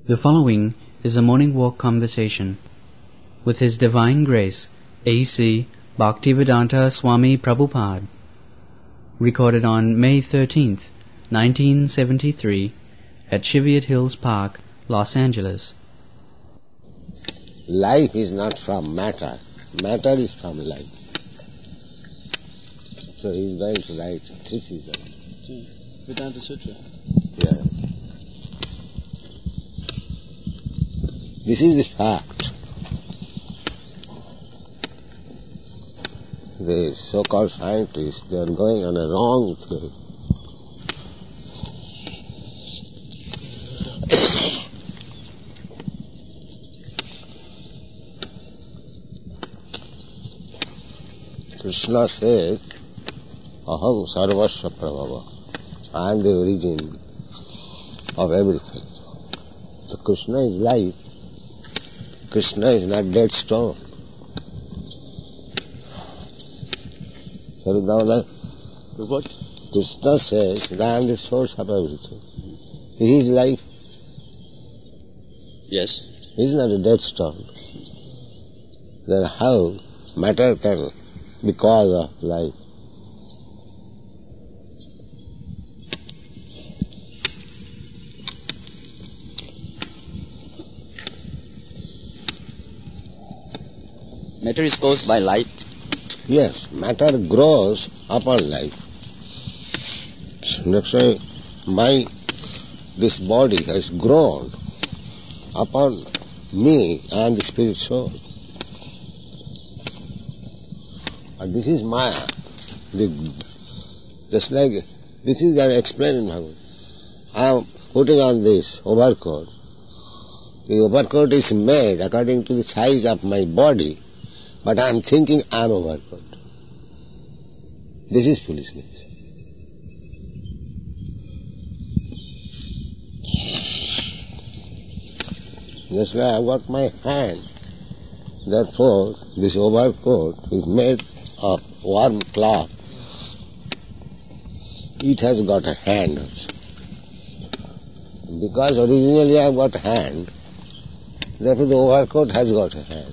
The following is a morning walk conversation with His Divine Grace A.C. Bhaktivedanta Swami Prabhupada, recorded on May 13th, 1973 at Cheviot Hills Park, Los Angeles. Life is not from matter. Matter is from life. So he is going to write thesis on it. Vedanta Sutra. Yeah. This is the fact. The so-called scientists, they are going on a wrong theory. Krishna says, Aham sarvasya prabhava. I am the origin of everything. So Krishna is life. Krishna is not dead stone. What? Krishna says that I am the source of everything. He is life. Yes. He is not a dead stone. Then how matter can be cause of life? Matter is caused by life. Yes, matter grows upon life. That's why this body has grown upon me and the spirit soul. And this is Maya. Just like this is that explained in Bhagavad. I am putting on this overcoat. The overcoat is made according to the size of my body, but I am thinking I am overcoat. This is foolishness. That's why I got my hand. Therefore, this overcoat is made of warm cloth. It has got a hand also. Because originally I got a hand, therefore the overcoat has got a hand.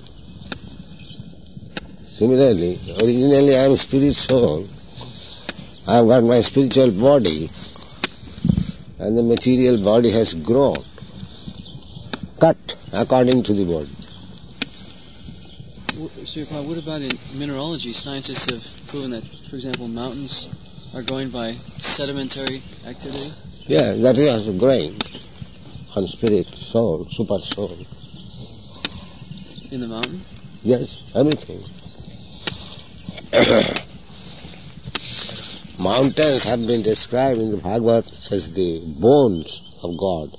Similarly, originally I am spirit soul. I have got my spiritual body, and the material body has grown, cut according to the body. Sripad, what about in mineralogy? Scientists have proven that, for example, mountains are growing by sedimentary activity? Yeah, that is also growing on spirit, soul, super soul. In the mountain? Yes, everything. Mountains have been described in the Bhagavad as the bones of God.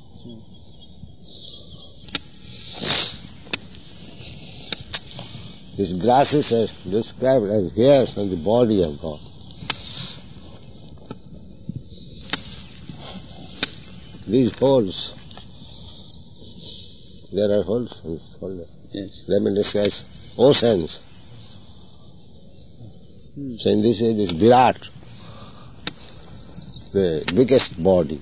These grasses are described as hairs on the body of God. These holes, there are holes in this hole. Yes. They have been described as oceans. So in this way, this Virat, the biggest body,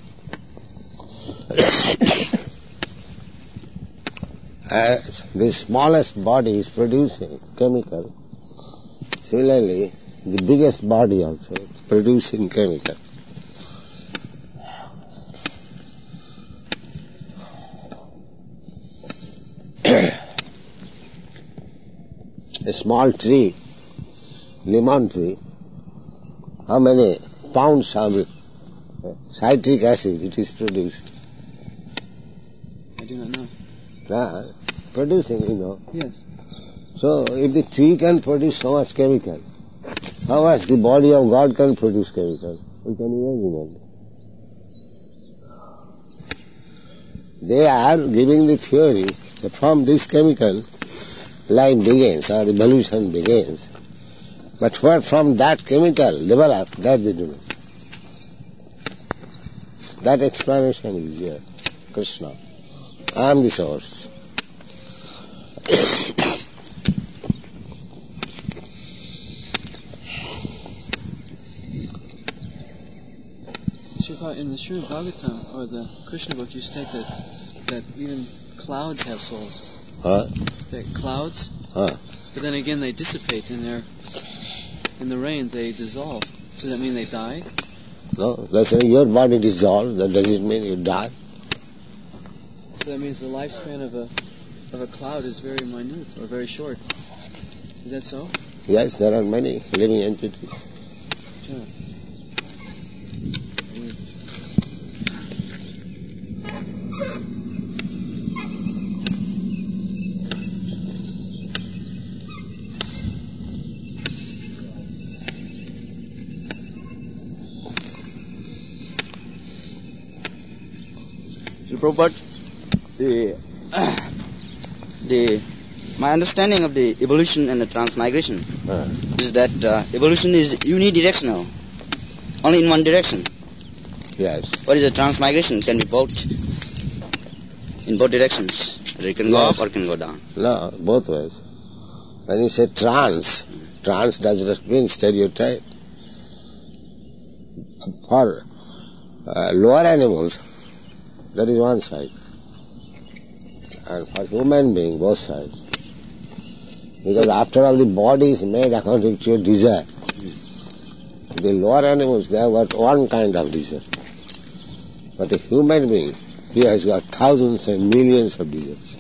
the smallest body is producing chemical. Similarly, the biggest body also is producing chemical. A small tree, lemon tree, how many pounds of citric acid it is producing? I do not know. Producing, you know. Yes. So, if the tree can produce so much chemical, how much the body of God can produce chemical? We can imagine it. They are giving the theory that from this chemical, life begins or evolution begins. But what from that chemical developed, that they do not. That explanation is here. Krishna. I am the source. Sripad, in the Srimad Bhagavatam, or the Krishna book, you state that that even clouds have souls. Huh? That clouds, Huh? but then again they dissipate in the rain. They dissolve. Does that mean they die? No, that's saying your body dissolves. That doesn't mean you die. So that means the lifespan of a cloud is very minute or very short. Is that so? Yes, there are many living entities. Yeah. Prabhupada, my understanding of the evolution and the transmigration is that evolution is unidirectional, only in one direction. Yes. What is a transmigration? Can be both, in both directions. It can go up or can go down. No, both ways. When you say trance does not mean stereotype. For lower animals, that is one side. And for human being, both sides. Because after all, the body is made according to your desire. The lower animals, they have got one kind of desire. But a human being, he has got thousands and millions of desires.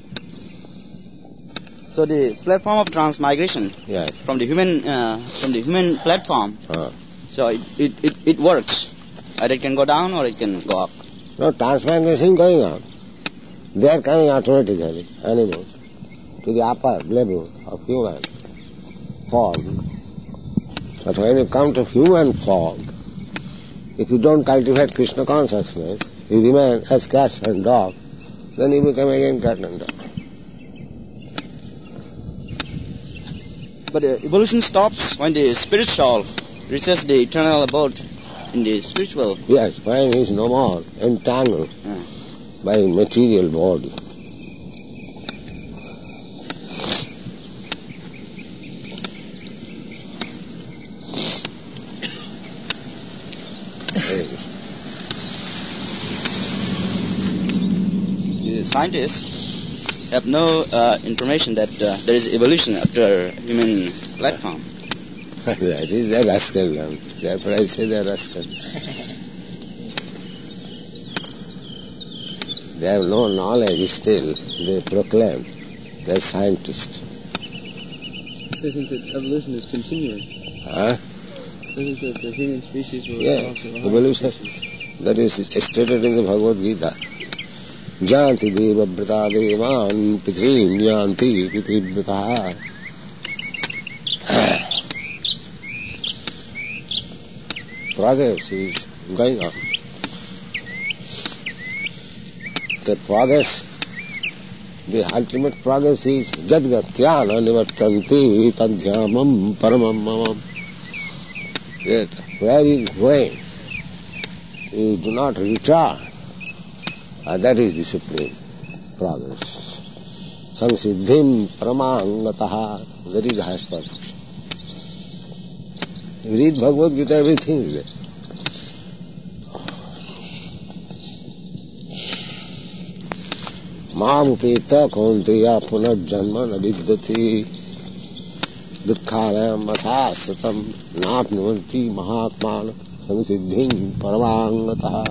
So the platform of transmigration, Yes. from the human platform, so it works. Either it can go down or it can go up. No transmigration going on. They are coming automatically, animals, to the upper level of human form. But when you come to human form, if you don't cultivate Krishna consciousness, you remain as cats and dogs, then you become again cat and dog. But evolution stops when the spirit soul reaches the eternal abode in the spiritual. Yes, when he is no more entangled by material body. The scientists have no information that there is evolution after human platform. That is their rascal. Therefore I say they are rascals. They have no knowledge still. They proclaim they are scientists. They think that evolution is continuing. Huh? They think that the human species will also evolution. That is stated in the Bhagavad Gita. Janti deva brata devan pitrim janti pitribrata. Progress is going on. The progress, the ultimate progress is jadgatyana nivartanti tadhyamam paramam mamam. That where you going, you do not return. That is the supreme progress. Samsiddhim paramangataha. That is the highest progress. You read Bhagavad Gita, everything is there. Mamupeta kaunteya punarjanma naviddhati dukkhalayam asasatam napnuvanti mahatmana samsiddhim paramangataha.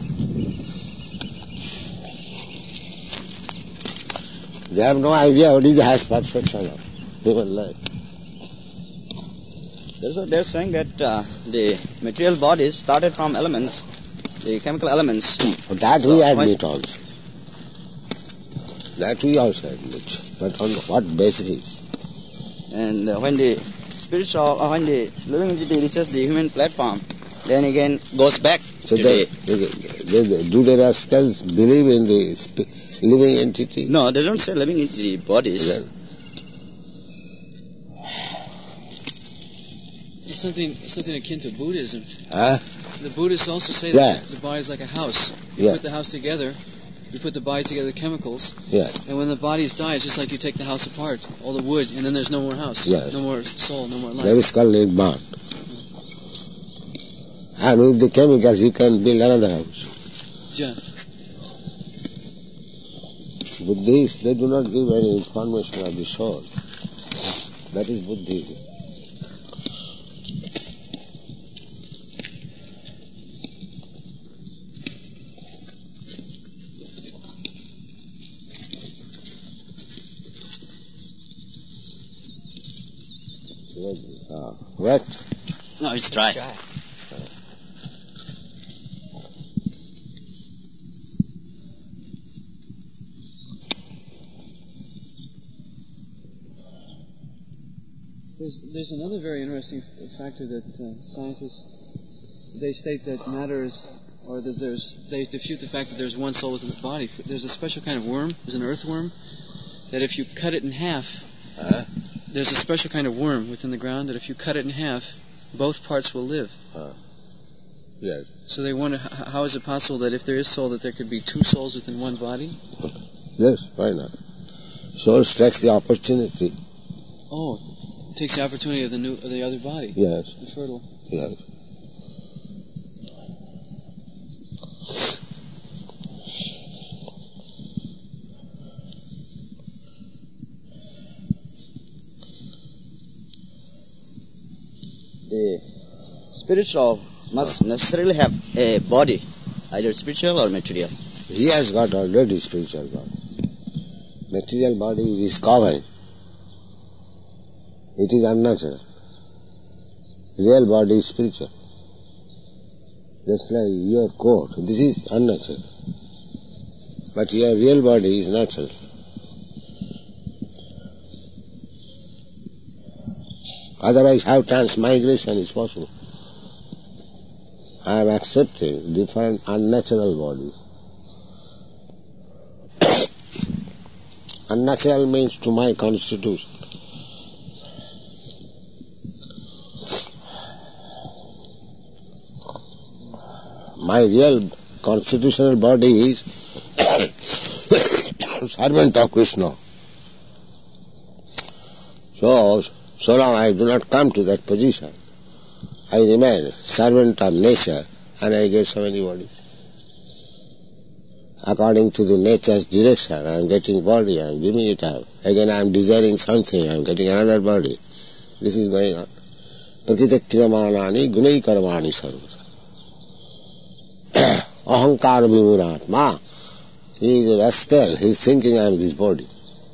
They have no idea what is the highest perfection of human life. So they're saying that the material bodies started from elements, the chemical elements. That we admit also. That we also admit. But on what basis? And when the spiritual, when the living entity reaches the human platform, then again goes back So to do the rascals believe in the living entity? No, they don't say living entity bodies. Then, It's something akin to Buddhism. huh? The Buddhists also say Yeah. that the body is like a house. You Yeah. put the house together, you put the body together, chemicals, Yeah. and when the bodies die, it's just like you take the house apart, all the wood, and then there's no more house, Yeah. no more soul, no more life. That is called Nirman. And with the chemicals you can build another house. Yeah. Buddhists, they do not give any information of the soul. That is Buddhism. Wet? No, it's dry. There's another very interesting factor that scientists, they state that matter is, or that they refute the fact that there's one soul within the body. There's a special kind of worm, there's an earthworm, that if you cut it in half, there's a special kind of worm within the ground that if you cut it in half, both parts will live. Yes. So they wonder, how is it possible that if there is soul, that there could be two souls within one body? Yes, why not? Soul takes the opportunity. Oh, it takes the opportunity of the other body. Yes. The fertile. Yes. The spirit soul must necessarily have a body, either spiritual or material. He has got already spiritual body. Material body is covered. It is unnatural. Real body is spiritual. Just like your coat, this is unnatural. But your real body is natural. Otherwise, how transmigration is possible? I am accepting different unnatural bodies. Unnatural means to my constitution. My real constitutional body is servant of Krishna. So long I do not come to that position, I remain servant of nature and I get so many bodies. According to the nature's direction, I am getting body, I am giving it up. Again I am desiring something, I am getting another body. This is going on. Pratitakramanani gunai karmani sarva. Ahankara vimuratma. He is a rascal, he is thinking I am this body.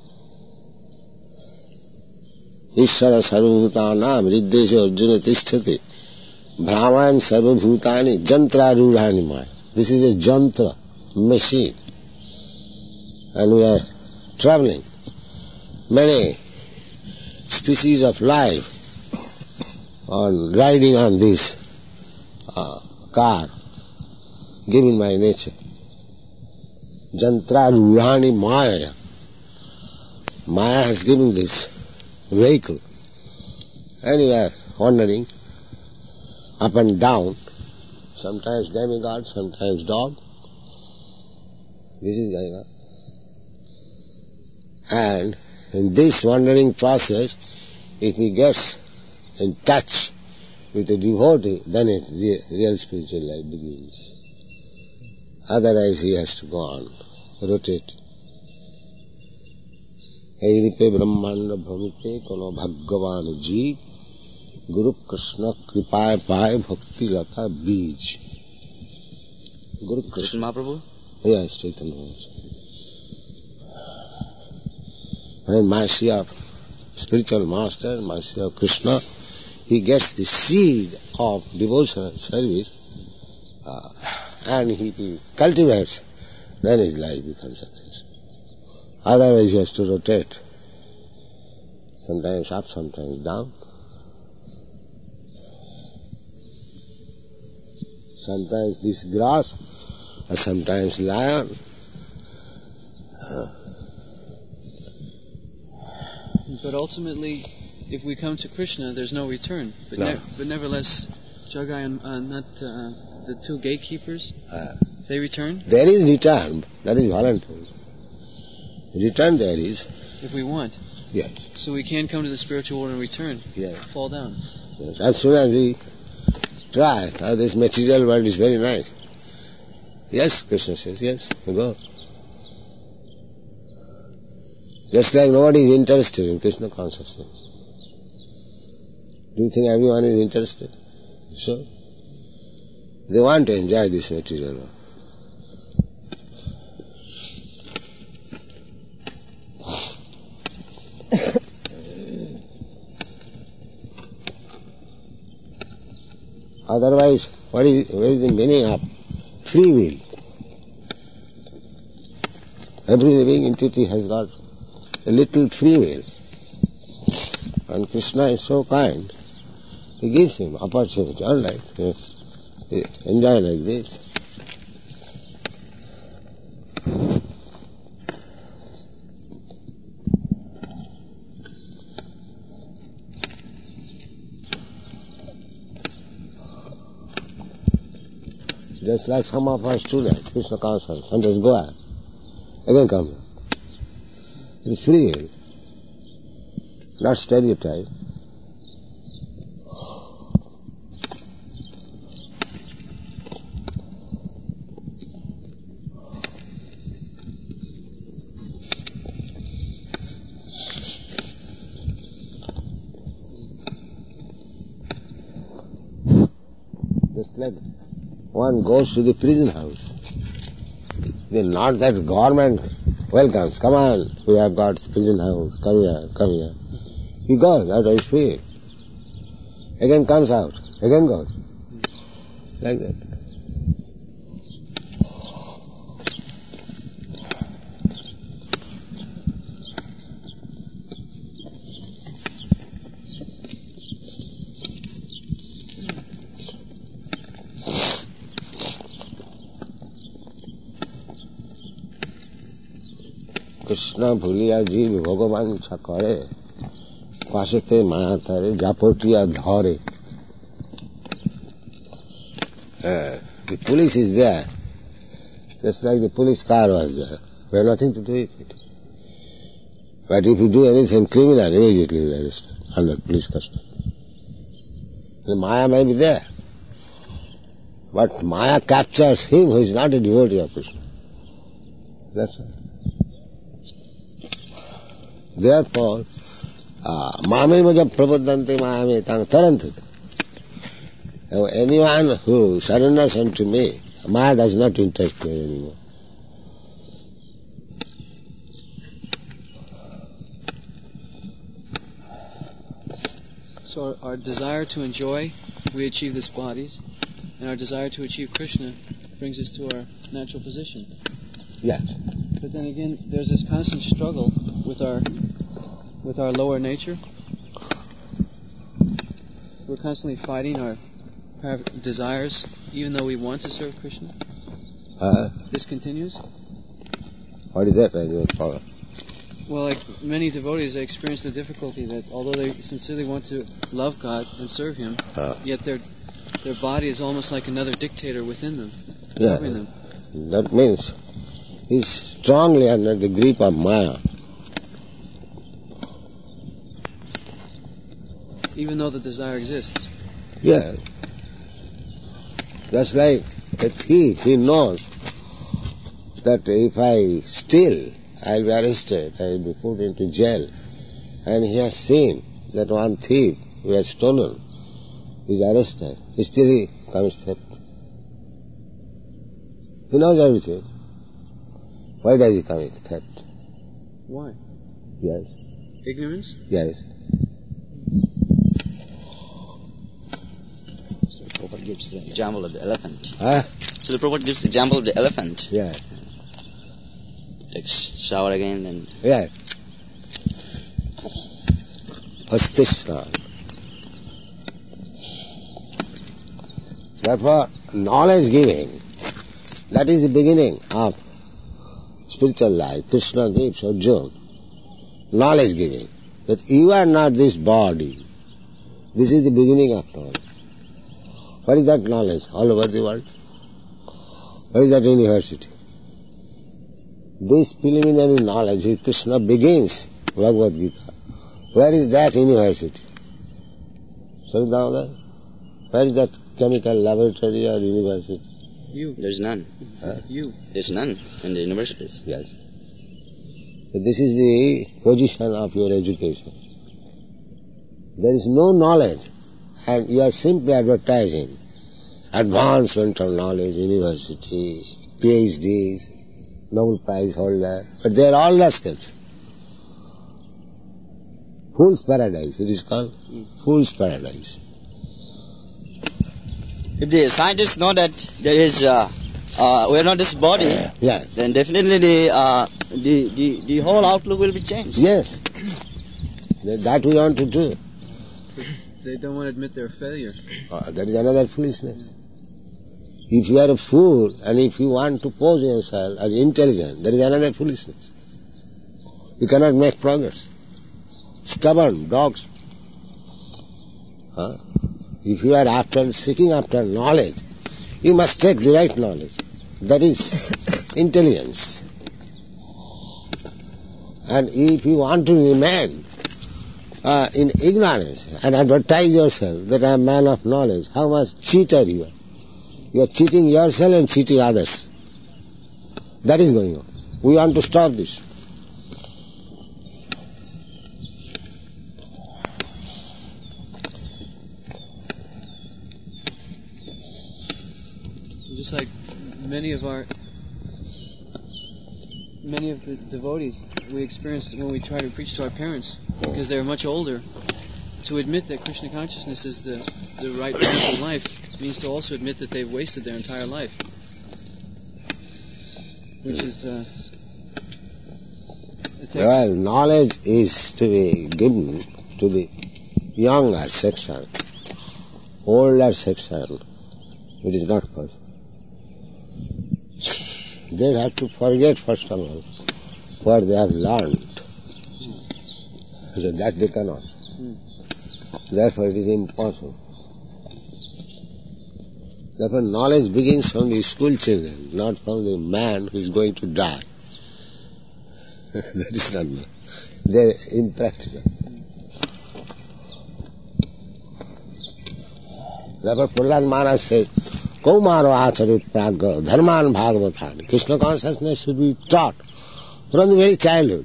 Ishvara sarvabhutanam riddesha arjuna tishthati brahman sarvabhutani jantra rurhani maya. This is a jantra, machine. And we are traveling. Many species of life on riding on this car given by nature. Jantra rurhani maya. Maya has given this vehicle. And we are wandering up and down, sometimes demigod, sometimes dog. This is going on. And in this wandering process, if he gets in touch with a devotee, then real spiritual life begins. Otherwise he has to go on, rotate. Eiripe Brahmanda Bhamite Kono Bhagavan Ji Guru Krishna Kripaye Paye Bhakti Lata Bij. Guru Krishna Mahaprabhu? Yes, Chaitanya Mahaprabhu. When mercy of spiritual master, mercy of Krishna, he gets the seed of devotional service and he cultivates, then his life becomes successful. Otherwise he has to rotate. Sometimes up, sometimes down. Sometimes this grass, or sometimes lion. But ultimately, if we come to Krishna, there's no return. But, No. but nevertheless, Jagai and the two gatekeepers, they return There is return, that is voluntary. Return there is, if we want. yes. So we can come to the spiritual world and return, Yes. fall down. Yes. As soon as we try, this material world is very nice. Yes, Krishna says, yes, you go. Just like nobody is interested in Krishna consciousness. Do you think everyone is interested? So, they want to enjoy this material world. Otherwise, where is the meaning of free will? Every living entity has got a little free will. And Krishna is so kind, he gives him opportunity. All right, yes, enjoy like this. Just like some of our students, Krishna consciousness, and just go out. Again come here. It is free will, not stereotype. Just like one goes to the prison house. Then not that government welcomes, come on, we have got prison house, come here, come here. He goes out of his fear. Again comes out, again goes. Like that. Krishna ভুলিয়া জীব ভগবান ইচ্ছা করে পাশেতে মায়া তারে জাপটিয়া ধরে. The police is there, just like the police car was there. We have nothing to do with it. But if you do anything criminal, immediately you are arrested under police custody. The Maya may be there, but Maya captures him who is not a devotee of Krishna. That's all. Therefore, Mame Majam Prabodhante Mayame Tang Tarantata. Anyone who surrenders unto me, Maya does not interfere anymore. So our desire to enjoy, we achieve this bodies, and our desire to achieve Krishna brings us to our natural position. Yes. But then again, there's this constant struggle with our lower nature. We're constantly fighting our desires, even though we want to serve Krishna. This continues. What is that? I don't follow. Well, like many devotees, they experience the difficulty that although they sincerely want to love God and serve Him, yet their body is almost like another dictator within them, governing them. That means he's strongly under the grip of Maya. Even though the desire exists. Yeah. Just like a thief, he knows that if I steal, I'll be arrested, I'll be put into jail. And he has seen that one thief who has stolen is arrested. Still he commits theft. He knows everything. Why does he commit theft? Why? Yes. Ignorance? Yes. So the Prabhupada gives the example of the elephant. Huh? So the Prabhupada gives the example of the elephant. Yeah. Like shower again and... Yeah. Hastisnan. Therefore, knowledge giving, that is the beginning of spiritual life. Krishna gives Arjuna knowledge giving, that you are not this body. This is the beginning of knowledge. What is that knowledge all over the world? What is that university? This preliminary knowledge which Krishna begins Bhagavad Gita. Where is that university? Sardhamada? Where is that chemical laboratory or university? You. There's none. You. There's none in the universities. Yes. This is the position of your education. There is no knowledge, and you are simply advertising advancement of knowledge, university, PhDs, Nobel Prize holder, but they are all rascals. Fool's paradise, it is called. Fool's paradise. If the scientists know that there is, we are not this body, Yeah. then definitely the whole outlook will be changed. Yes. That we want to do. They don't want to admit their failure. That is another foolishness. If you are a fool and if you want to pose yourself as intelligent, that is another foolishness. You cannot make progress. Stubborn dogs. If you are seeking after knowledge, you must take the right knowledge. That is intelligence. And if you want to remain in ignorance and advertise yourself that I am a man of knowledge, how much cheater you are. You are cheating yourself and cheating others. That is going on. We want to stop this. Just like many of the devotees we experience when we try to preach to our parents, because they're much older, to admit that Krishna consciousness is the right path of life means to also admit that they've wasted their entire life, which is well, knowledge is to be given to the younger section. Older section, it is not possible. They have to forget, first of all, what they have learned. So that they cannot. Therefore it is impossible. Therefore knowledge begins from the school children, not from the man who is going to die. That is not good. They are impractical. Therefore Prahlad Maharaj says, Kaumaro acharit pragya dharman bhagavathani. Krishna consciousness should be taught from the very childhood.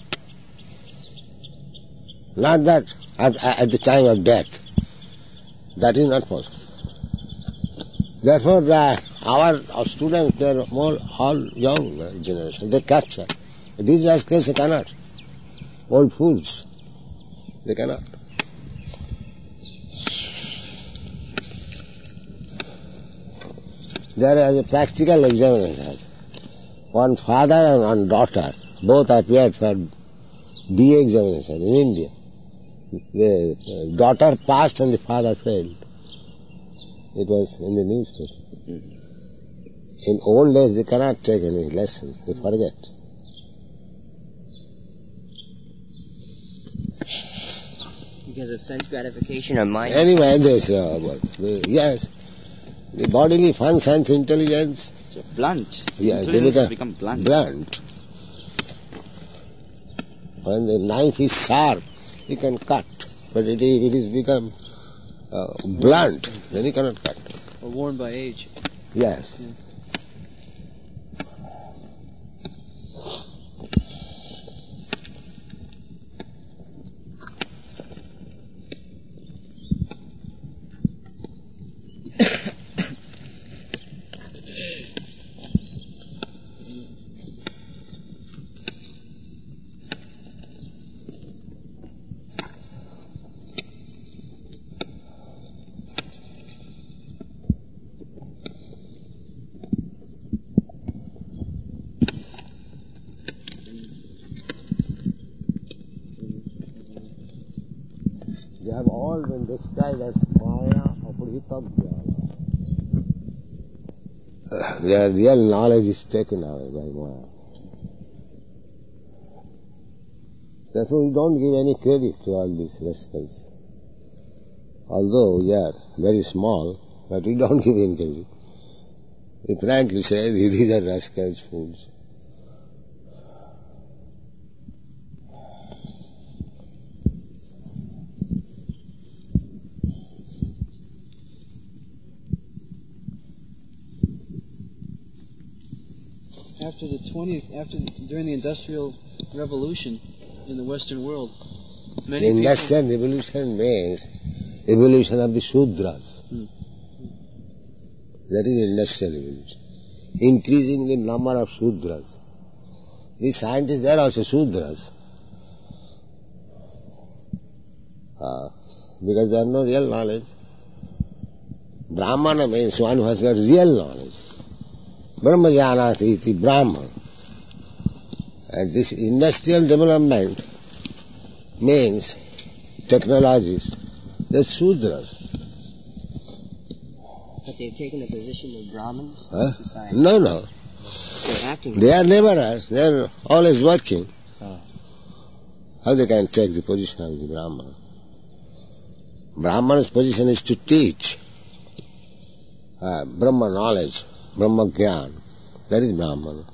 Not that at the time of death. That is not possible. Therefore our students, they are all young generation. They capture. These rascals, they cannot. Old fools. They cannot. There is a practical examination. One father and one daughter both appeared for BA examination in India. The daughter passed and the father failed. It was in the newspaper. In old days they cannot take any lessons, they forget. Because of sense gratification or mind? Anyway, yes. The bodily functions, intelligence. Blunt. Yeah, Intelligence become blunt. Blunt. When the knife is sharp, you can cut. But if it is become blunt, then you cannot cut. or worn by age. Yes. Yeah. They have all been described as Maya Apurhitabhya. Their real knowledge is taken away by Maya. Therefore we don't give any credit to all these rascals. Although we are very small, but we don't give any credit. We frankly say these are rascals, fools. after during the Industrial Revolution in the Western world, many The people... Industrial Revolution means evolution of the Shudras. That is Industrial Revolution. Increasing the number of Shudras. These scientists, they are also Shudras. Because they have no real knowledge. Brahmana means one who has got real knowledge. Brahmajanati iti Brahman. And this industrial development means technologies. They're Shudras. But they've taken the position of Brahmins in Huh? society. No. They're acting. They are laborers. They are always working. Oh. How they can take the position of the Brahman? Brahman's position is to teach Brahma knowledge, Brahma Gyan. That is Brahman.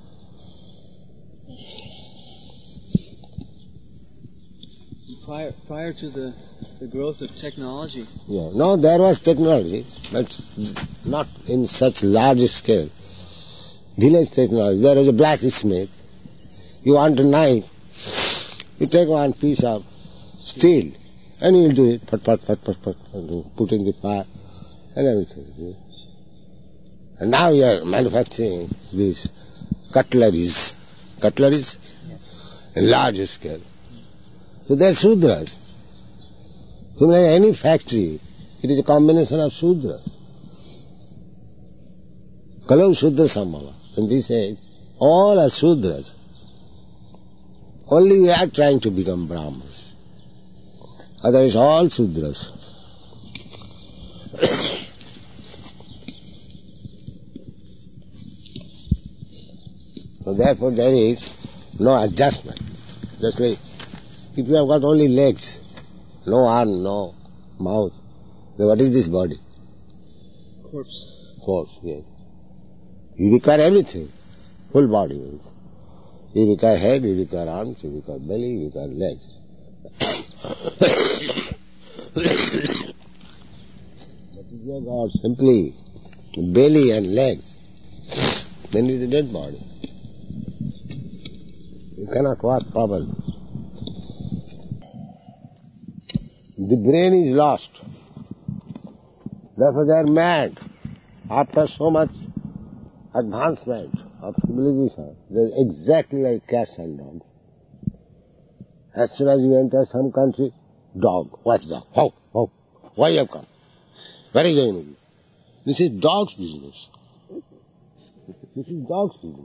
Prior to the growth of technology, Yeah. No, there was technology, but not in such large scale. Village technology. There was a blacksmith. You want a knife, you take one piece of steel, and you will do it, pat, and put in the fire, and everything. And now you are manufacturing these cutleries. Cutleries? Yes. In large scale. So they are Shudras. Similarly, any factory, it is a combination of Shudras. Kalau Shudra Sambhava. In this age, all are Shudras. Only we are trying to become Brahmas. Otherwise, all Shudras. So therefore, there is no adjustment. Just like if you have got only legs, no arm, no mouth, then what is this body? Corpse, yes. You require everything, full body means. You require head, you require arms, you require belly, you require legs. But if you have got simply belly and legs, then it is a dead body. You cannot walk properly. The brain is lost. Therefore they are mad. After so much advancement of civilization, they are exactly like cats and dogs. As soon as you enter some country, dog, what's dog? How? Why you have come? Where are you going to be? This is dog's business. This is dog's business.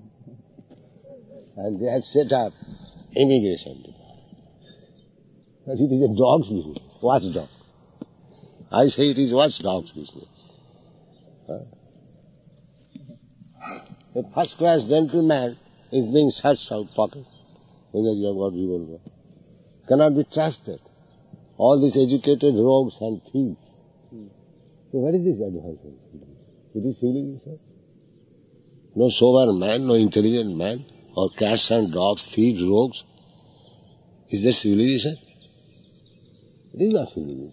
And they have set up immigration department. But it is a dog's business. Watchdog. I say it is watchdog's business. A first-class gentleman is being searched out pocket, whether you have got revolver. Cannot be trusted. All these educated rogues and thieves. So what is this advancement? It is civilization. No sober man, no intelligent man, or cats and dogs, thieves, rogues. Is that civilization? It is not civilization.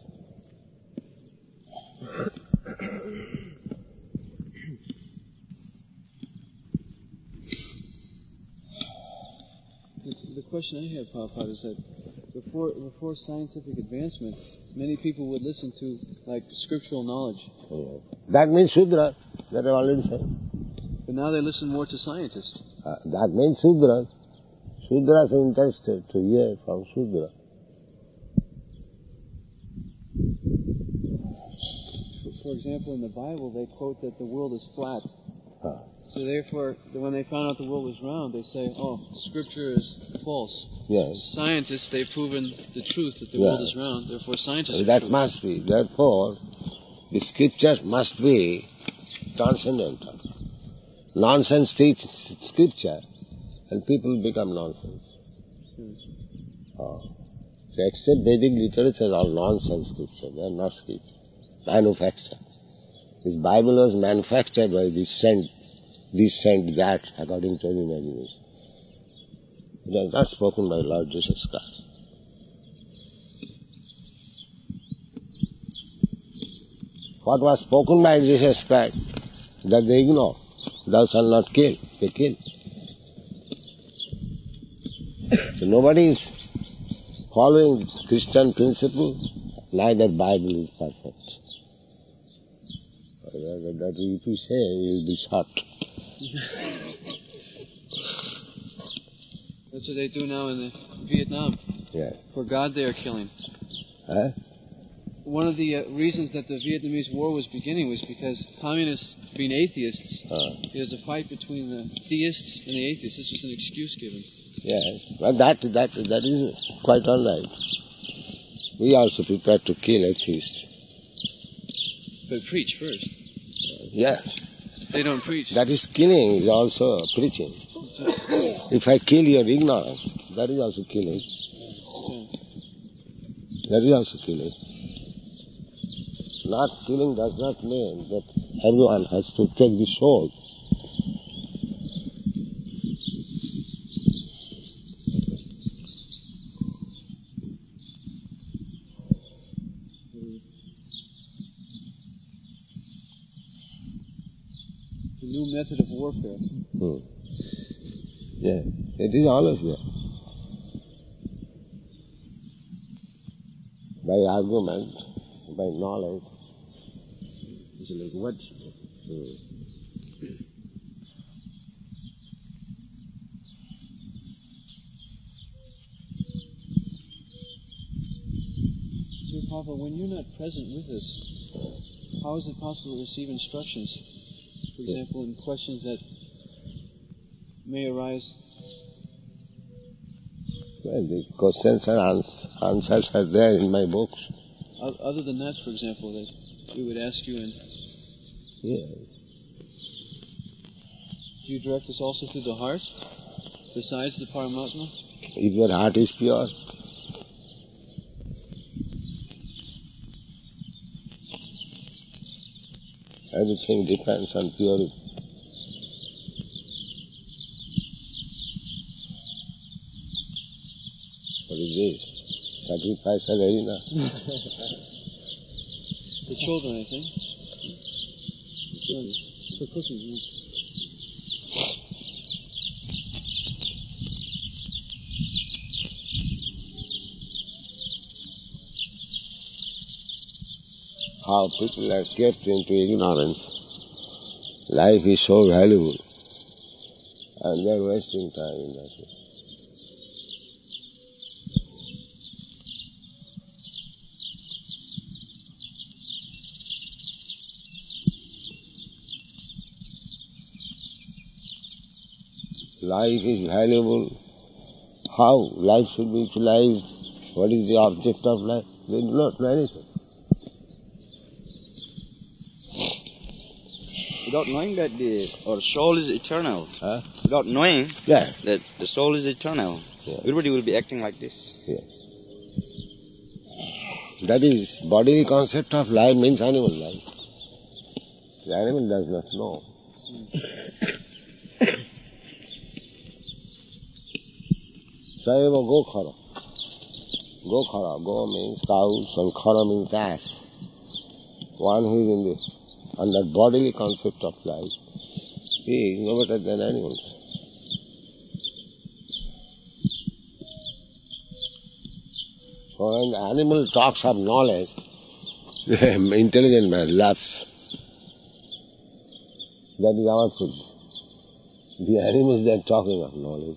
the question I have, Prabhupada, is that before scientific advancement, many people would listen to like scriptural knowledge. That means Shudra, that I already said. But now they listen more to scientists. That means Shudras. Shudras are interested to hear from Shudra. For example, in the Bible, they quote that the world is flat. So therefore, when they found out the world was round, they say, oh, Scripture is false. Yes. Scientists, they've proven the truth that the world is round, therefore scientists are That true. must be. Therefore, the scripture must be transcendental. Nonsense teach scripture, and people become nonsense. So except Vedic literature, all nonsense scripture. They are not scripture. Manufactured. This Bible was manufactured by this saint, that, according to his imagination. It was not spoken by Lord Jesus Christ. What was spoken by Jesus Christ, that they ignore. Thou shalt not kill. They kill. So nobody is following Christian principle, neither Bible is perfect. That if you say, you will be shot. That's what they do now in Vietnam. Yeah. For God they are killing. Huh? One of the reasons that the Vietnamese War was beginning was because communists, being atheists, there's a fight between the theists and the atheists. This was an excuse given. Yes, but that is quite all right. We also prepared to kill atheists. But preach first. Yes. They don't preach. That is killing, is also preaching. If I kill your ignorance, that is also killing. That is also killing. Not killing does not mean that everyone has to take the sword. A new method of warfare. Yeah, it is always there. By argument, by knowledge. It's like what? Dear Papa, when you're not present with us, how is it possible to receive instructions? For example, in questions that may arise. Well, the questions and answers are there in my books. Other than that, for example, that we would ask you, and Yeah. do you direct us also through the heart, besides the Paramatma? If your heart is pure, everything depends on purity. What is this? Sacrifice arena. The children, I think. For cooking, yeah. How people are kept into ignorance. Life is so valuable, and they are wasting time in that way. Life is valuable. How life should be utilized? What is the object of life? They do not know anything. Without knowing that our soul is eternal, Huh? without knowing Yeah. that the soul is eternal, Yeah. everybody will be acting like this. Yes. That is, bodily concept of life means animal life. The animal does not know. Saiva go khara. Go khara. Go means cows and khara means ass. One who is in this, under bodily concept of life, he is no better than animals. So when the animal talks of knowledge, the intelligent man laughs. That is our food. The animals, they are talking of knowledge.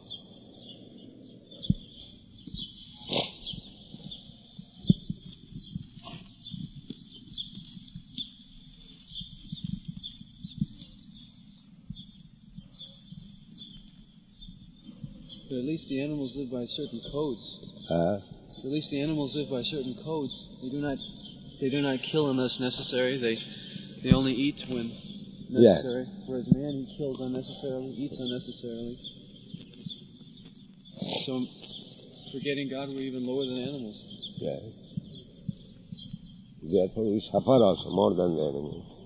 But at least the animals live by certain codes. At least the animals live by certain codes. They do not kill unless necessary. They only eat when necessary. Yes. Whereas man, he kills unnecessarily, eats unnecessarily. So, forgetting God, we're even lower than animals. Yes. Therefore we suffer also more than the animals.